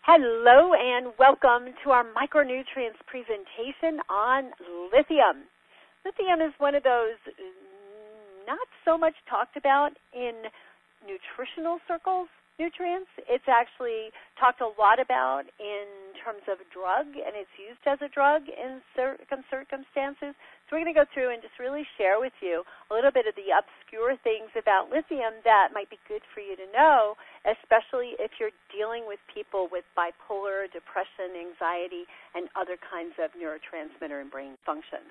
Hello and welcome to our micronutrients presentation on lithium. Lithium is one of those not so much talked about in nutritional circles, nutrients. It's actually talked a lot about in terms of a drug, and it's used as a drug in certain circumstances. So we're going to go through and just really share with you a little bit of the obscure things about lithium that might be good for you to know, especially if you're dealing with people with bipolar, depression, anxiety, and other kinds of neurotransmitter and brain function.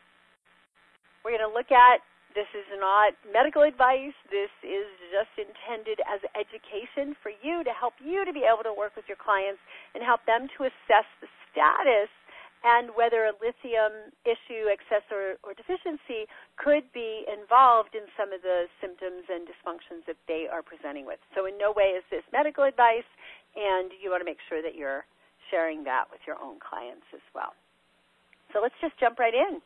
We're going to look at, this is not medical advice, this is just intended as education for you to help you to be able to work with your clients and help them to assess the status and whether a lithium issue, excess or deficiency could be involved in some of the symptoms and dysfunctions that they are presenting with. So in no way is this medical advice, and you want to make sure that you're sharing that with your own clients as well. So let's just jump right in.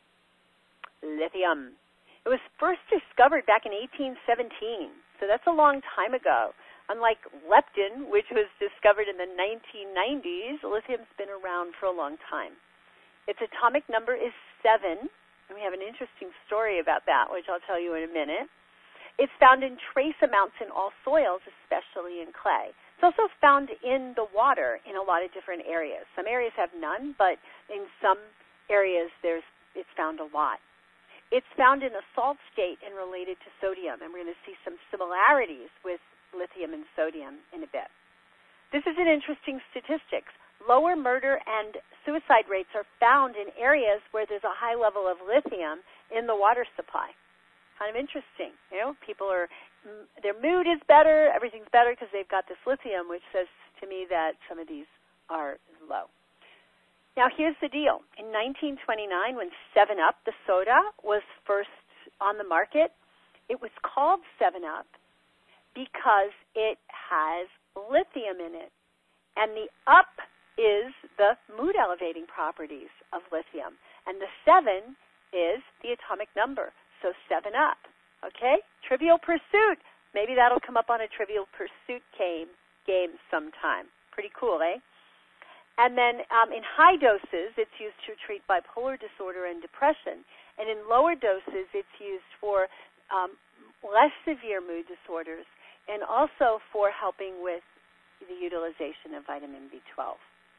Lithium. It was first discovered back in 1817, so that's a long time ago. Unlike leptin, which was discovered in the 1990s, lithium's been around for a long time. Its atomic number is 7, and we have an interesting story about that, which I'll tell you in a minute. It's found in trace amounts in all soils, especially in clay. It's also found in the water in a lot of different areas. Some areas have none, but in some areas it's found a lot. It's found in a salt state and related to sodium, and we're going to see some similarities with lithium and sodium in a bit. This is an interesting statistic. Lower murder and suicide rates are found in areas where there's a high level of lithium in the water supply. Kind of interesting. You know, people their mood is better, everything's better because they've got this lithium, which says to me that some of these are low. Now, here's the deal. In 1929, when 7-Up, the soda, was first on the market, it was called 7-Up because it has lithium in it. And the up is the mood-elevating properties of lithium. And the 7 is the atomic number, so 7-Up. Okay? Trivial Pursuit. Maybe that'll come up on a Trivial Pursuit game sometime. Pretty cool, eh? And then in high doses, it's used to treat bipolar disorder and depression. And in lower doses, it's used for less severe mood disorders and also for helping with the utilization of vitamin B12.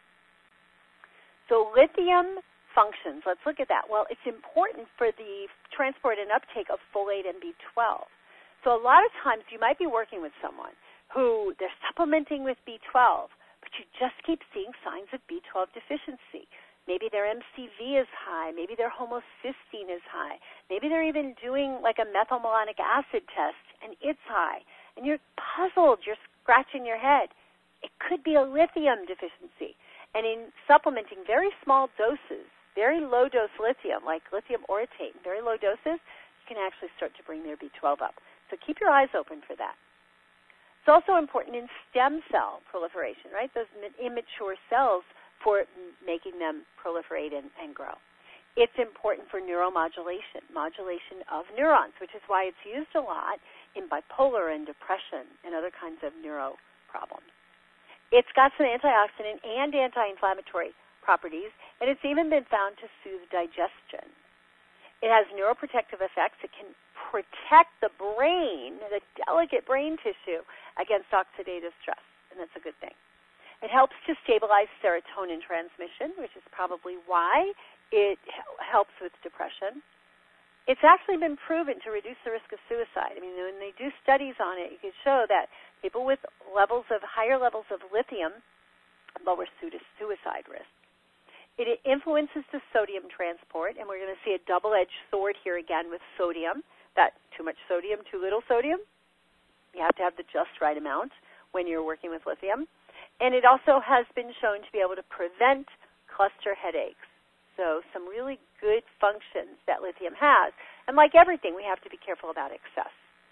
So lithium functions, let's look at that. Well, it's important for the transport and uptake of folate and B12. So a lot of times you might be working with someone who they're supplementing with B12, but you just keep seeing signs of B12 deficiency. Maybe their MCV is high. Maybe their homocysteine is high. Maybe they're even doing like a methylmalonic acid test, and it's high. And you're puzzled. You're scratching your head. It could be a lithium deficiency. And in supplementing very small doses, very low-dose lithium, like lithium orotate, very low doses, you can actually start to bring their B12 up. So keep your eyes open for that. It's also important in stem cell proliferation, right? Those immature cells for making them proliferate and grow. It's important for neuromodulation, modulation of neurons, which is why it's used a lot in bipolar and depression and other kinds of neuro problems. It's got some antioxidant and anti-inflammatory properties, and it's even been found to soothe digestion. It has neuroprotective effects. It can protect the brain, the delicate brain tissue, against oxidative stress, and that's a good thing. It helps to stabilize serotonin transmission, which is probably why it helps with depression. It's actually been proven to reduce the risk of suicide. I mean, when they do studies on it, you can show that people with higher levels of lithium lower suicide risk. It influences the sodium transport, and we're going to see a double-edged sword here again with sodium. That too much sodium, too little sodium. You have to have the just right amount when you're working with lithium. And it also has been shown to be able to prevent cluster headaches. So some really good functions that lithium has. And like everything, we have to be careful about excess.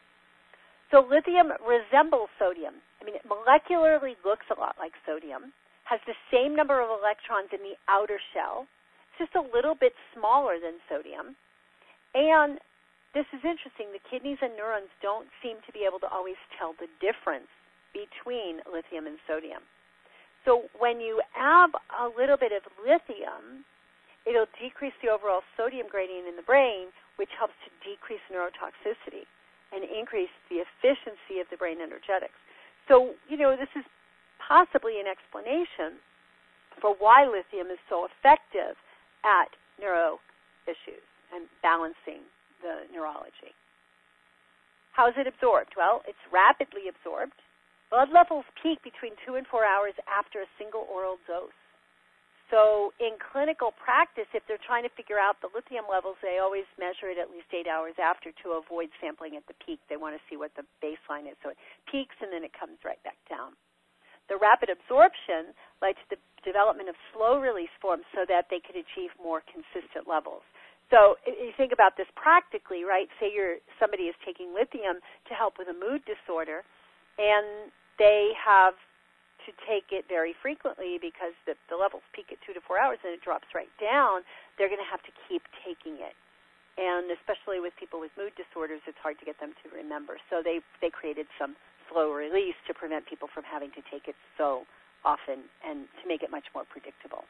So lithium resembles sodium. I mean, it molecularly looks a lot like sodium, has the same number of electrons in the outer shell. It's just a little bit smaller than sodium. And this is interesting. The kidneys and neurons don't seem to be able to always tell the difference between lithium and sodium. So when you add a little bit of lithium, it'll decrease the overall sodium gradient in the brain, which helps to decrease neurotoxicity and increase the efficiency of the brain energetics. So, this is possibly an explanation for why lithium is so effective at neuro issues and balancing the neurology. How is it absorbed? Well, it's rapidly absorbed. Blood levels peak between 2 and 4 hours after a single oral dose. So in clinical practice, if they're trying to figure out the lithium levels, they always measure it at least 8 hours after to avoid sampling at the peak. They want to see what the baseline is. So it peaks and then it comes right back down. The rapid absorption led to the development of slow-release forms so that they could achieve more consistent levels. So if you think about this practically, right, say somebody is taking lithium to help with a mood disorder, and they have to take it very frequently because the levels peak at 2 to 4 hours and it drops right down, they're going to have to keep taking it. And especially with people with mood disorders, it's hard to get them to remember. So they created some slow release to prevent people from having to take it so often and to make it much more predictable.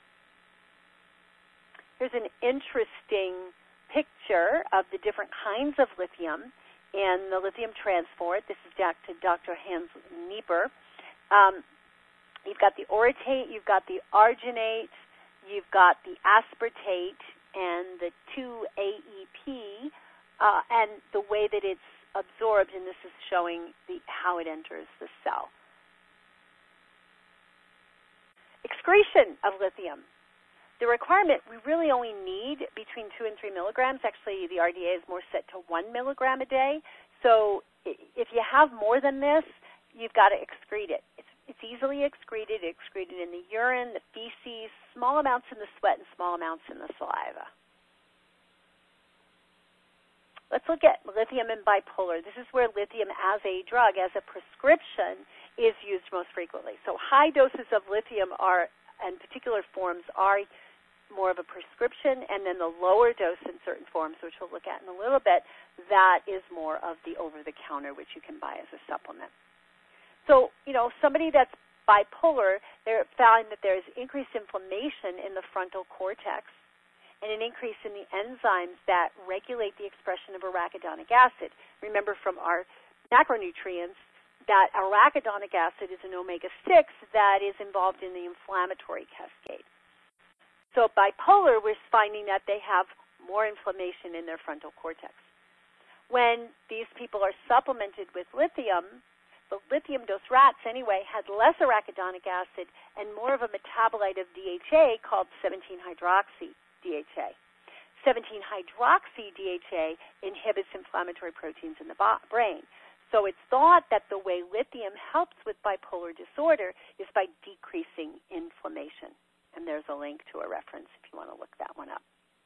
Here's an interesting picture of the different kinds of lithium in the lithium transport. This is Dr. Hans Nieper. You've got the orotate, you've got the arginate, you've got the aspartate, and the 2-AEP, and the way that it's absorbed, and this is showing how it enters the cell. Excretion of lithium. The requirement, we really only need between 2 and 3 milligrams. Actually, the RDA is more set to 1 milligram a day. So if you have more than this, you've got to excrete it. It's easily excreted in the urine, the feces, small amounts in the sweat, and small amounts in the saliva. Let's look at lithium and bipolar. This is where lithium as a drug, as a prescription, is used most frequently. So high doses of lithium and particular forms are more of a prescription, and then the lower dose in certain forms, which we'll look at in a little bit, that is more of the over-the-counter, which you can buy as a supplement. So, somebody that's bipolar, they found that there's increased inflammation in the frontal cortex and an increase in the enzymes that regulate the expression of arachidonic acid. Remember from our macronutrients that arachidonic acid is an omega-6 that is involved in the inflammatory cascade. So bipolar, we're finding that they have more inflammation in their frontal cortex. When these people are supplemented with lithium, the lithium-dose rats, anyway, had less arachidonic acid and more of a metabolite of DHA called 17-hydroxy-DHA. 17-hydroxy-DHA inhibits inflammatory proteins in the brain. So it's thought that the way lithium helps with bipolar disorder is by decreasing inflammation. And there's a link to a reference if you want to look that one up.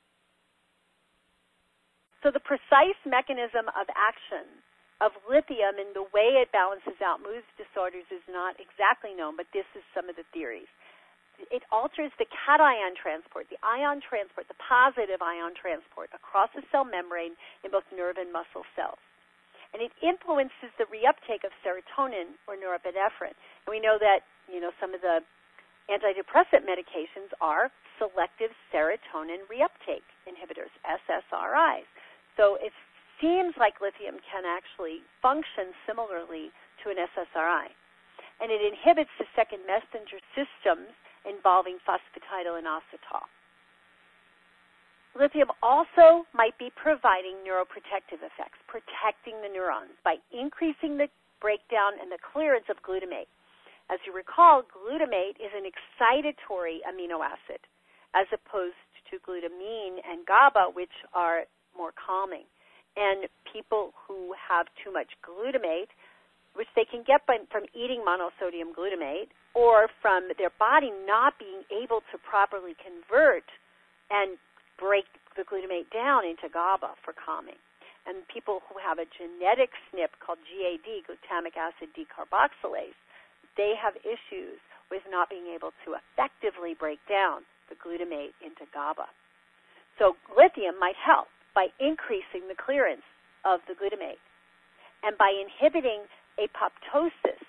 So the precise mechanism of action of lithium and the way it balances out mood disorders is not exactly known, but this is some of the theories. It alters the cation transport, the ion transport, the positive ion transport across the cell membrane in both nerve and muscle cells. And it influences the reuptake of serotonin or norepinephrine. And we know that, some of the antidepressant medications are selective serotonin reuptake inhibitors, SSRIs. So it seems like lithium can actually function similarly to an SSRI. And it inhibits the second messenger systems involving phosphatidylainositol. Lithium also might be providing neuroprotective effects, protecting the neurons by increasing the breakdown and the clearance of glutamate. As you recall, glutamate is an excitatory amino acid, as opposed to glutamine and GABA, which are more calming. And people who have too much glutamate, which they can get from eating monosodium glutamate or from their body not being able to properly convert and break the glutamate down into GABA for calming. And people who have a genetic SNP called GAD, glutamic acid decarboxylase, they have issues with not being able to effectively break down the glutamate into GABA. So lithium might help by increasing the clearance of the glutamate and by inhibiting apoptosis,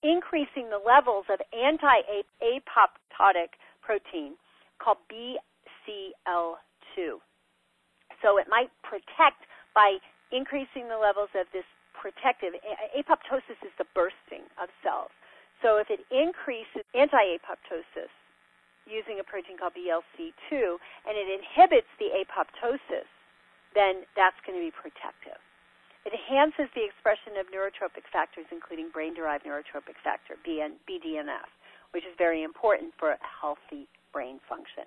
increasing the levels of anti-apoptotic protein called BCL2. So it might protect by increasing the levels of this protective. Apoptosis is the bursting of cells. So if it increases anti-apoptosis using a protein called BCL2 and it inhibits the apoptosis, then that's going to be protective. It enhances the expression of neurotropic factors, including brain-derived neurotropic factor, BDNF, which is very important for healthy brain function.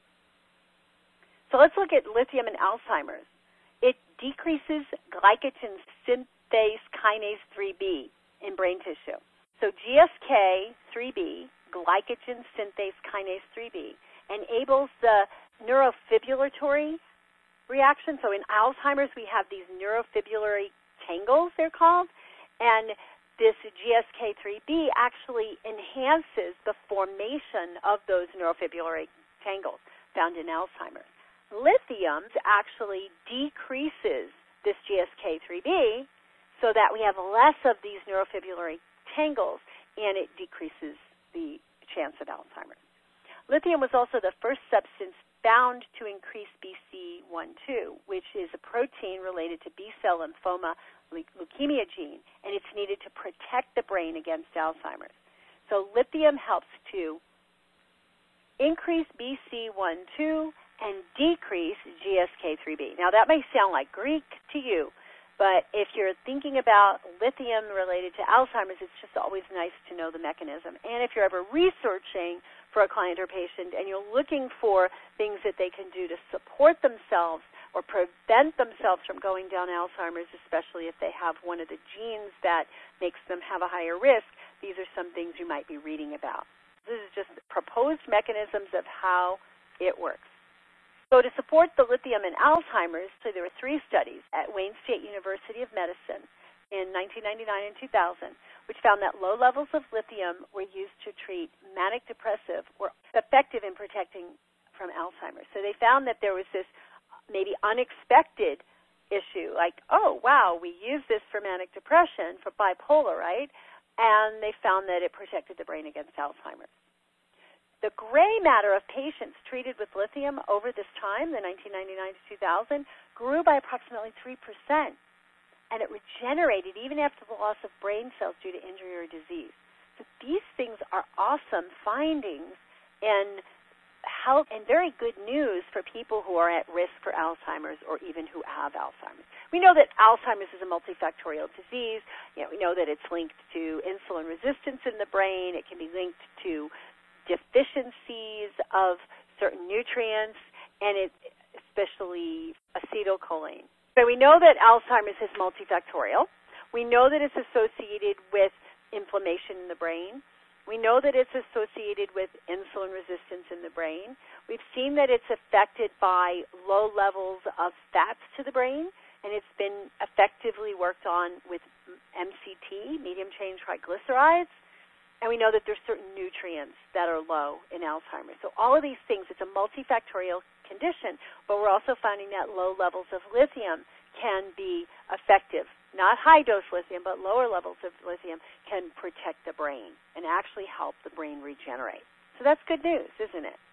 So let's look at lithium in Alzheimer's. It decreases glycogen synthase kinase 3B in brain tissue. So GSK3B, glycogen synthase kinase 3B, enables the neurofibrillatory reaction. So in Alzheimer's, we have these neurofibrillary tangles, they're called, and this GSK3B actually enhances the formation of those neurofibrillary tangles found in Alzheimer's. Lithium actually decreases this GSK3B so that we have less of these neurofibrillary tangles, and it decreases the chance of Alzheimer's. Lithium was also the first substance found to increase BCL2, which is a protein related to B-cell lymphoma leukemia gene, and it's needed to protect the brain against Alzheimer's. So lithium helps to increase BCL2 and decrease GSK3B. Now that may sound like Greek to you, but if you're thinking about lithium related to Alzheimer's, it's just always nice to know the mechanism. And if you're ever researching for a client or patient and you're looking for things that they can do to support themselves or prevent themselves from going down Alzheimer's, especially if they have one of the genes that makes them have a higher risk, these are some things you might be reading about. This is just proposed mechanisms of how it works. So to support the lithium in Alzheimer's, so there were 3 studies at Wayne State University of Medicine in 1999 and 2000, which found that low levels of lithium were used to treat manic depressive were effective in protecting from Alzheimer's. So they found that there was this maybe unexpected issue, like, oh, wow, we use this for manic depression, for bipolar, right? And they found that it protected the brain against Alzheimer's. The gray matter of patients treated with lithium over this time, the 1999 to 2000, grew by approximately 3%, and it regenerated even after the loss of brain cells due to injury or disease. So these things are awesome findings and help and very good news for people who are at risk for Alzheimer's or even who have Alzheimer's. We know that Alzheimer's is a multifactorial disease. We know that it's linked to insulin resistance in the brain. It can be linked to deficiencies of certain nutrients, and especially acetylcholine. So we know that Alzheimer's is multifactorial. We know that it's associated with inflammation in the brain. We know that it's associated with insulin resistance in the brain. We've seen that it's affected by low levels of fats to the brain, and it's been effectively worked on with MCT, medium chain triglycerides. And we know that there's certain nutrients that are low in Alzheimer's. So all of these things, it's a multifactorial condition, but we're also finding that low levels of lithium can be effective. Not high-dose lithium, but lower levels of lithium can protect the brain and actually help the brain regenerate. So that's good news, isn't it?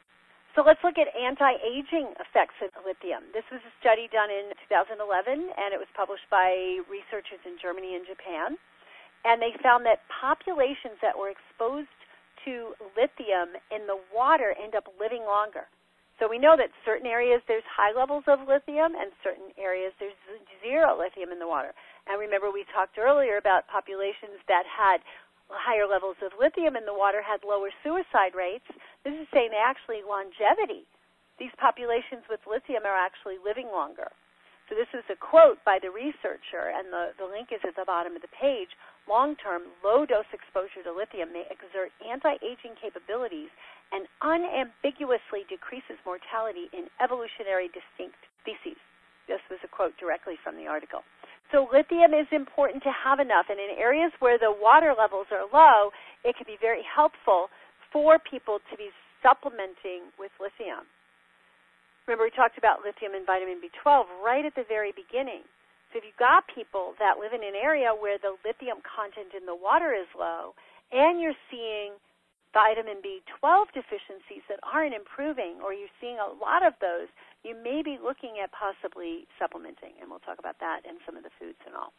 So let's look at anti-aging effects of lithium. This was a study done in 2011, and it was published by researchers in Germany and Japan. And they found that populations that were exposed to lithium in the water end up living longer. So we know that certain areas there's high levels of lithium and certain areas there's zero lithium in the water. And remember we talked earlier about populations that had higher levels of lithium in the water had lower suicide rates. This is saying they actually longevity. These populations with lithium are actually living longer. So this is a quote by the researcher, and the link is at the bottom of the page. Long-term, low-dose exposure to lithium may exert anti-aging capabilities and unambiguously decreases mortality in evolutionary distinct species. This was a quote directly from the article. So lithium is important to have enough, and in areas where the water levels are low, it can be very helpful for people to be supplementing with lithium. Remember, we talked about lithium and vitamin B12 right at the very beginning. So if you've got people that live in an area where the lithium content in the water is low, and you're seeing vitamin B12 deficiencies that aren't improving, or you're seeing a lot of those, you may be looking at possibly supplementing, and we'll talk about that and some of the foods and all.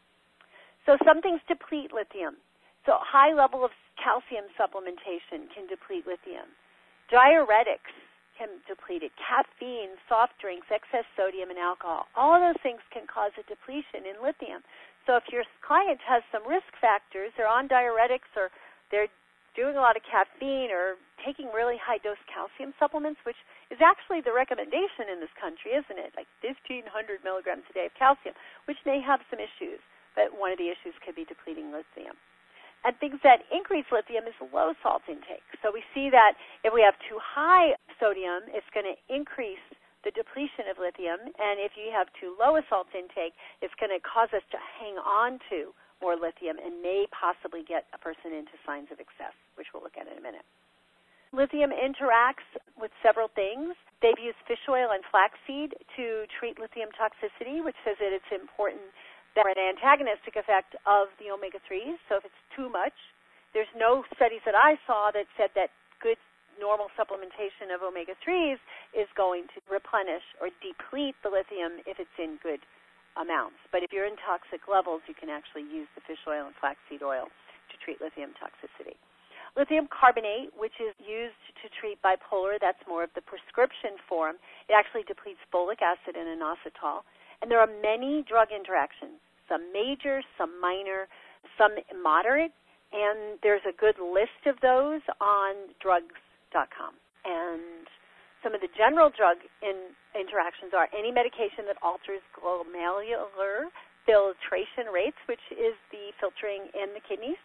So some things deplete lithium. So high level of calcium supplementation can deplete lithium. Diuretics can deplete it. Caffeine, soft drinks, excess sodium and alcohol, all of those things can cause a depletion in lithium. So if your client has some risk factors, they're on diuretics or they're doing a lot of caffeine or taking really high-dose calcium supplements, which is actually the recommendation in this country, isn't it? Like 1,500 milligrams a day of calcium, which may have some issues, but one of the issues could be depleting lithium. And things that increase lithium is low salt intake. So we see that if we have too high sodium, it's going to increase the depletion of lithium, and if you have too low a salt intake, it's going to cause us to hang on to more lithium and may possibly get a person into signs of excess, which we'll look at in a minute. Lithium interacts with several things. They've used fish oil and flaxseed to treat lithium toxicity, which says that it's important that an antagonistic effect of the omega-3s. So if it's too much, there's no studies that I saw that said that good normal supplementation of omega-3s is going to replenish or deplete the lithium if it's in good amounts. But if you're in toxic levels, you can actually use the fish oil and flaxseed oil to treat lithium toxicity. Lithium carbonate, which is used to treat bipolar, that's more of the prescription form. It actually depletes folic acid and inositol. And there are many drug interactions, some major, some minor, some moderate, and there's a good list of those on drugs.com. And some of the general drug interactions are any medication that alters glomerular filtration rates, which is the filtering in the kidneys.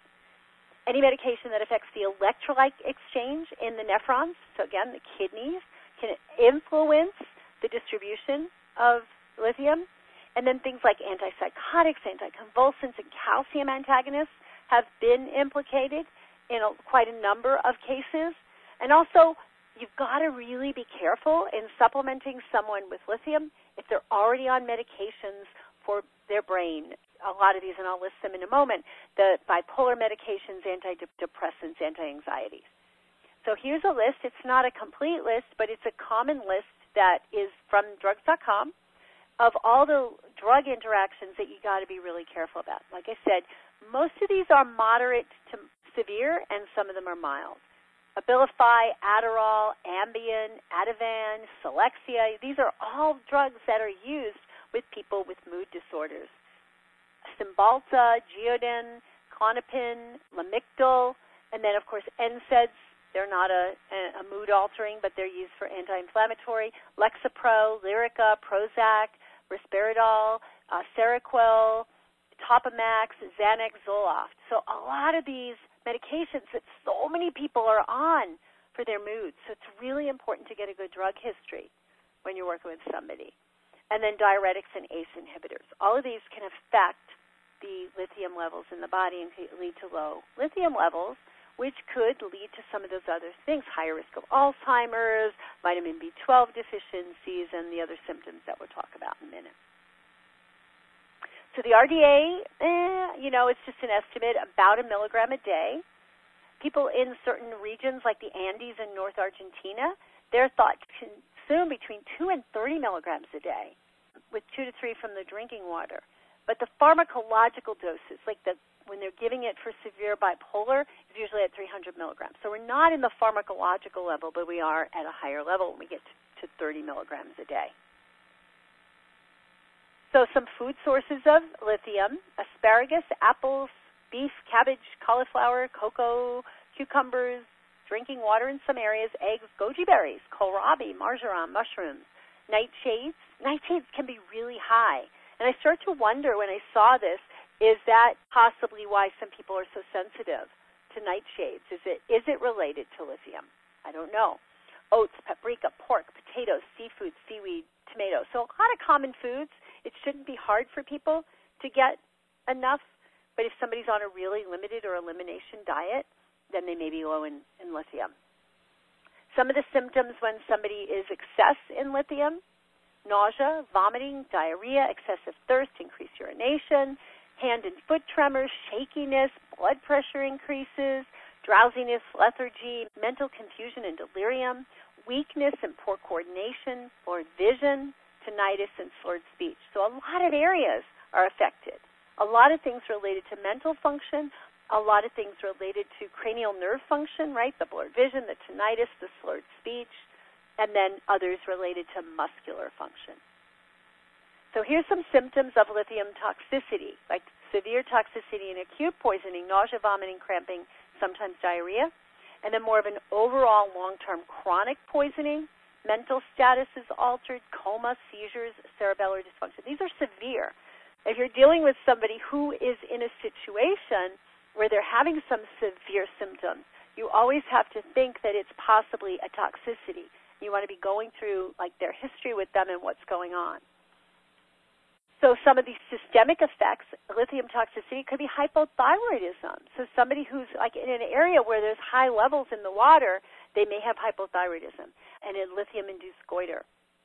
Any medication that affects the electrolyte exchange in the nephrons, so again, the kidneys, can influence the distribution of lithium. And then things like antipsychotics, anticonvulsants, and calcium antagonists have been implicated in quite a number of cases. And also, you've got to really be careful in supplementing someone with lithium if they're already on medications for their brain. A lot of these, and I'll list them in a moment, the bipolar medications, antidepressants, anti-anxieties. So here's a list. It's not a complete list, but it's a common list that is from drugs.com of all the drug interactions that you got to be really careful about. Like I said, most of these are moderate to severe, and some of them are mild. Abilify, Adderall, Ambien, Ativan, Celexa, these are all drugs that are used with people with mood disorders. Cymbalta, Geodin, Klonopin, Lamictal, and then, of course, NSAIDs. They're not a mood-altering, but they're used for anti-inflammatory. Lexapro, Lyrica, Prozac, Risperidol, Seroquel, Topamax, Xanax, Zoloft. So a lot of these medications that so many people are on for their moods. So it's really important to get a good drug history when you're working with somebody. And then diuretics and ACE inhibitors. All of these can affect the lithium levels in the body and can lead to low lithium levels, which could lead to some of those other things, higher risk of Alzheimer's, vitamin B12 deficiencies, and the other symptoms that we'll talk about in a minute. So the RDA, it's just an estimate, about 1 milligram a day. People in certain regions like the Andes in North Argentina, they're thought to consume between 2 and 30 milligrams a day, with 2 to 3 from the drinking water. But the pharmacological doses, like when they're giving it for severe bipolar, is usually at 300 milligrams. So we're not in the pharmacological level, but we are at a higher level when we get to 30 milligrams a day. So some food sources of lithium: asparagus, apples, beef, cabbage, cauliflower, cocoa, cucumbers, drinking water in some areas, eggs, goji berries, kohlrabi, marjoram, mushrooms, nightshades. Nightshades can be really high. And I start to wonder when I saw this, is that possibly why some people are so sensitive to nightshades? Is it related to lithium? I don't know. Oats, paprika, pork, potatoes, seafood, seaweed, tomato. So a lot of common foods. It shouldn't be hard for people to get enough, but if somebody's on a really limited or elimination diet, then they may be low in lithium. Some of the symptoms when somebody is excess in lithium: nausea, vomiting, diarrhea, excessive thirst, increased urination, hand and foot tremors, shakiness, blood pressure increases, drowsiness, lethargy, mental confusion and delirium, weakness and poor coordination, blurred vision, tinnitus, and slurred speech. So a lot of areas are affected. A lot of things related to mental function, a lot of things related to cranial nerve function, right? The blurred vision, the tinnitus, the slurred speech, and then others related to muscular function. So here's some symptoms of lithium toxicity, like severe toxicity and acute poisoning, nausea, vomiting, cramping, sometimes diarrhea, and then more of an overall long-term chronic poisoning. Mental status is altered, coma, seizures, cerebellar dysfunction. These are severe. If you're dealing with somebody who is in a situation where they're having some severe symptoms, you always have to think that it's possibly a toxicity. You want to be going through like their history with them and what's going on. So some of these systemic effects, lithium toxicity, could be hypothyroidism. So somebody who's like in an area where there's high levels in the water, they may have hypothyroidism and a lithium-induced goiter.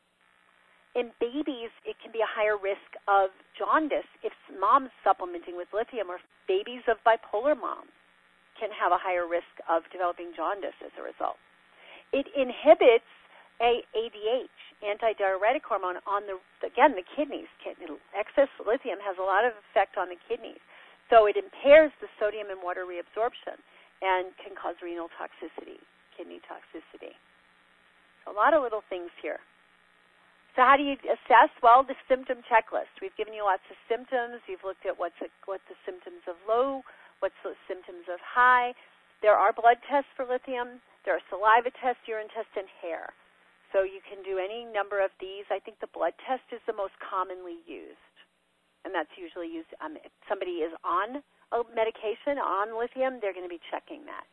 In babies, it can be a higher risk of jaundice if mom's supplementing with lithium, or babies of bipolar moms can have a higher risk of developing jaundice as a result. It inhibits ADH, antidiuretic hormone, on the kidneys. Excess lithium has a lot of effect on the kidneys. So it impairs the sodium and water reabsorption and can cause renal toxicity, kidney toxicity. So a lot of little things here. So how do you assess? Well, the symptom checklist. We've given you lots of symptoms. You've looked at what's the symptoms of low, what's the symptoms of high. There are blood tests for lithium. There are saliva tests, urine tests, and hair. So you can do any number of these. I think the blood test is the most commonly used, and that's usually used if somebody is on a medication, on lithium, they're going to be checking that.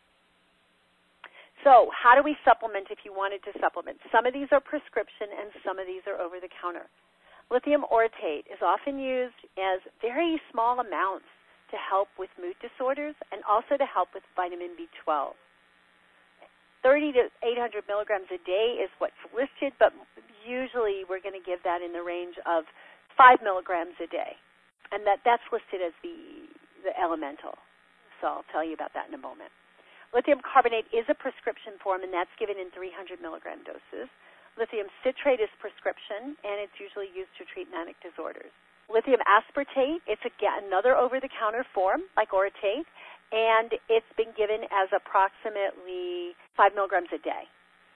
So how do we supplement if you wanted to supplement? Some of these are prescription and some of these are over-the-counter. Lithium orotate is often used as very small amounts to help with mood disorders and also to help with vitamin B12. 30 to 800 milligrams a day is what's listed, but usually we're going to give that in the range of 5 milligrams a day. And that's listed as the elemental. So I'll tell you about that in a moment. Lithium carbonate is a prescription form, and that's given in 300 milligram doses. Lithium citrate is prescription, and it's usually used to treat manic disorders. Lithium aspartate, it's another over-the-counter form, like orotate, and it's been given as approximately 5 milligrams a day.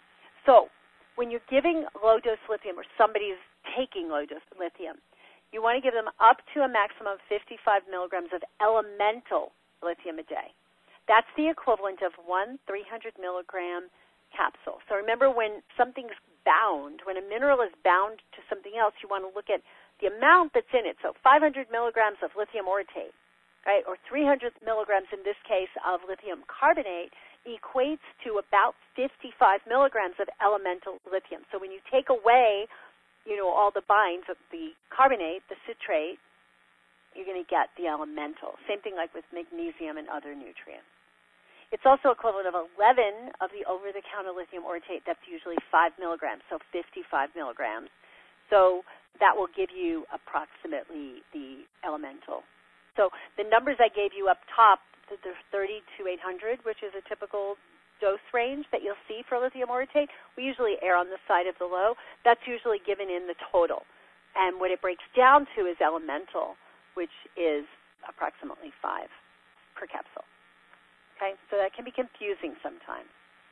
So when you're giving low-dose lithium, or somebody's taking low-dose lithium, you want to give them up to a maximum of 55 milligrams of elemental lithium a day. That's the equivalent of one 300 milligram capsule. So remember, when something's bound, when a mineral is bound to something else, you want to look at the amount that's in it. So 500 milligrams of lithium orotate, right, or 300 milligrams in this case of lithium carbonate equates to about 55 milligrams of elemental lithium. So when you take away, all the binds of the carbonate, the citrate, you're going to get the elemental. Same thing like with magnesium and other nutrients. It's also equivalent of 11 of the over-the-counter lithium orotate. That's usually 5 milligrams, so 55 milligrams. So that will give you approximately the elemental. So the numbers I gave you up top, the 30 to 800, which is a typical dose range that you'll see for lithium orotate, we usually err on the side of the low. That's usually given in the total. And what it breaks down to is elemental, which is approximately 5 per capsule. Okay, so that can be confusing sometimes.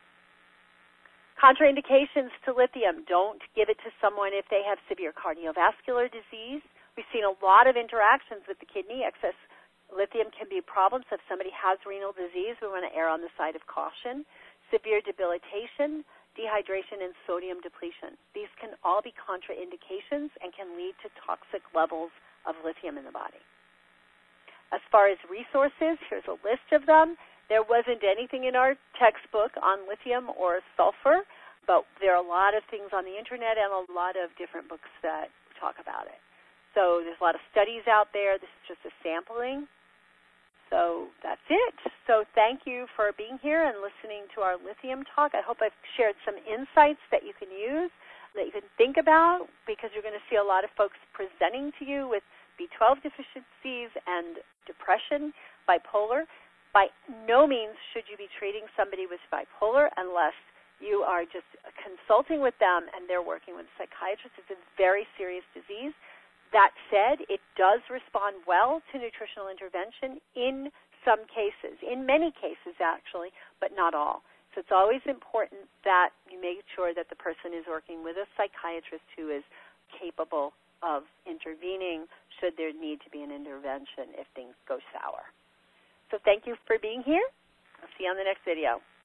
Contraindications to lithium. Don't give it to someone if they have severe cardiovascular disease. We've seen a lot of interactions with the kidney. Excess lithium can be a problem. So if somebody has renal disease, we want to err on the side of caution. Severe debilitation, dehydration, and sodium depletion. These can all be contraindications and can lead to toxic levels of lithium in the body. As far as resources, here's a list of them. There wasn't anything in our textbook on lithium or sulfur, but there are a lot of things on the internet and a lot of different books that talk about it. So there's a lot of studies out there. This is just a sampling. So that's it. So thank you for being here and listening to our lithium talk. I hope I've shared some insights that you can use. that you can think about, because you're going to see a lot of folks presenting to you with B12 deficiencies and depression, bipolar. By no means should you be treating somebody with bipolar unless you are just consulting with them and they're working with a psychiatrist. It's a very serious disease. That said, it does respond well to nutritional intervention in some cases, in many cases actually, but not all. So it's always important that you make sure that the person is working with a psychiatrist who is capable of intervening should there need to be an intervention if things go sour. So thank you for being here. I'll see you on the next video.